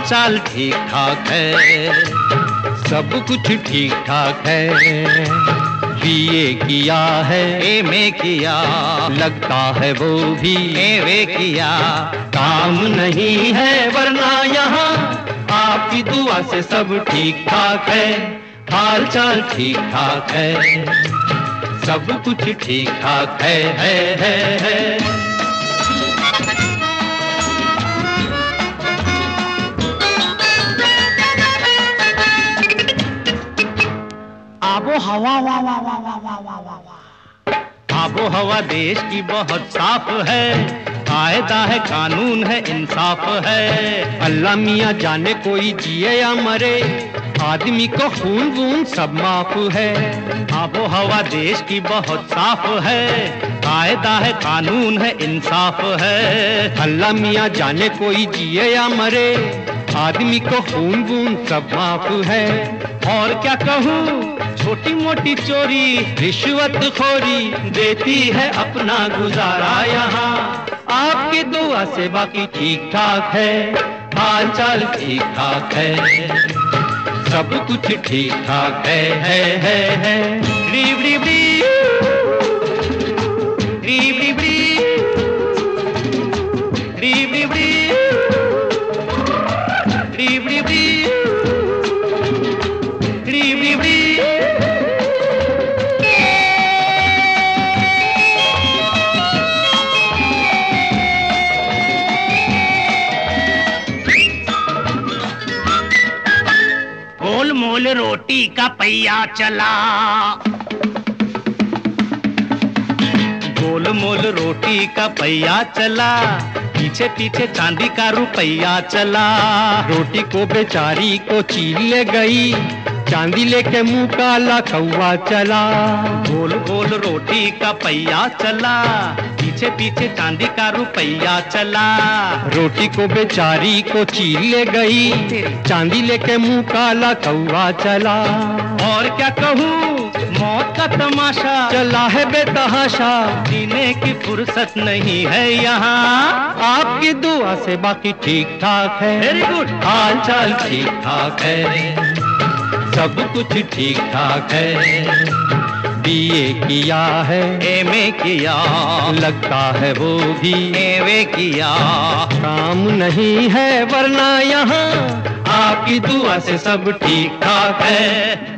चाल ठीक ठाक है, सब कुछ ठीक ठाक है। बीए किया है, एमए किया, लगता है वो भी एमए किया। काम नहीं है वरना यहाँ आपकी दुआ से सब ठीक ठाक है। हाल चाल ठीक ठाक है, सब कुछ ठीक ठाक है। आबो हवा वाह वाह वाह वाह वाह वाह वाह वाह। आबो हवा देश की बहुत साफ है, कायदा है, कानून है, इंसाफ है। अल्लाह मियाँ जाने कोई जिए या मरे, आदमी को खून वून सब माफ है। आबो हवा देश की बहुत साफ है, कायदा है, कानून है, इंसाफ है। अल्लाह मियाँ जाने कोई जिए या मरे, आदमी को खून वून सब माफ है। और क्या कहूँ, छोटी मोटी चोरी रिश्वत खोरी देती है अपना गुजारा यहाँ। आपकी दुआ से बाकी ठीक ठाक है, हाल चाल ठीक ठाक है, सब कुछ ठीक ठाक है। रीब रीब रीब रीब रीब रीब रीब रीब गोल मोल रोटी का पहिया चला, गोल मोल रोटी का पहिया चला, पीछे पीछे चांदी का रुपया चला। रोटी को बेचारी को चीर ले गई, चांदी लेके मुंह काला कौवा चला। गोल गोल रोटी का पहिया चला, पीछे पीछे चांदी का रुपया चला। रोटी को बेचारी को चीर ले गई, चांदी लेके मुंह काला कौवा चला। और क्या कहूँ, मौत का तमाशा चला है बेतहाशा, जीने की फुर्सत नहीं है यहाँ। आपकी दुआ से बाकी ठीक ठाक है, वेरी गुड, हाल चाल ठीक ठाक है, सब कुछ ठीक ठाक है। बीए किया है, एमए किया, लगता है वो भी एमए किया। काम नहीं है वरना यहाँ आपकी दुआ से सब ठीक ठाक है।